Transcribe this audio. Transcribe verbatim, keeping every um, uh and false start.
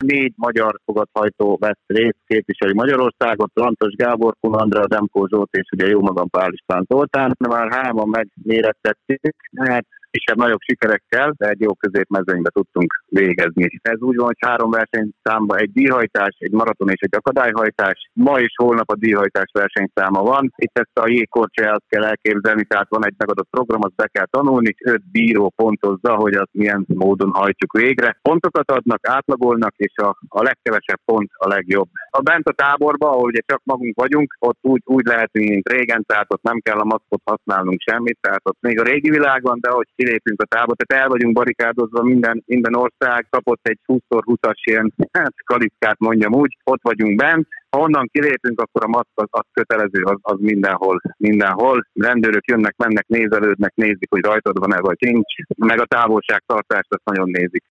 négy magyar fogadhajtó vesz részt, képviseli Magyarországot, Lantos Gábor, Kun Andrea, Demkó Zsolt és ugye jó magam Pál István Zoltán. Már hárman megmérettettük, hát kisebb-nagyobb sikerekkel, de egy jó középmezőnybe tudtunk végezni. Ez úgy van, hogy három versenyszámban egy díjhajtás, egy maraton és egy akadályhajtás. Ma és holnap a díjhajtás versenyszáma van. Itt ezt a jégkorcsolyát kell elképzelni, tehát van egy megadott program, azt be kell tanulni, öt bíró pontozza, hogy azt milyen módon hajtjuk végre. Pontokat adnak, átlagolnak, és a, a legkevesebb pont a legjobb. A bent a táborban, ahol ugye csak magunk vagyunk, ott úgy, úgy lehetünk, mint régen, tehát ott nem kell a maszkot használnunk semmit, tehát ott még a régi világban, de hogy kilépünk a táborba, tehát el vagyunk barikádozva, minden, minden ország kapott egy húsz húszas ilyen hát, kalitkát mondjam úgy, ott vagyunk bent. Ha onnan kilépünk, akkor a maszk az, az kötelező, az, az mindenhol, mindenhol. Rendőrök jönnek, mennek, nézelődnek, nézik, hogy rajtad van-e vagy nincs, meg a távolságtartást azt nagyon nézik.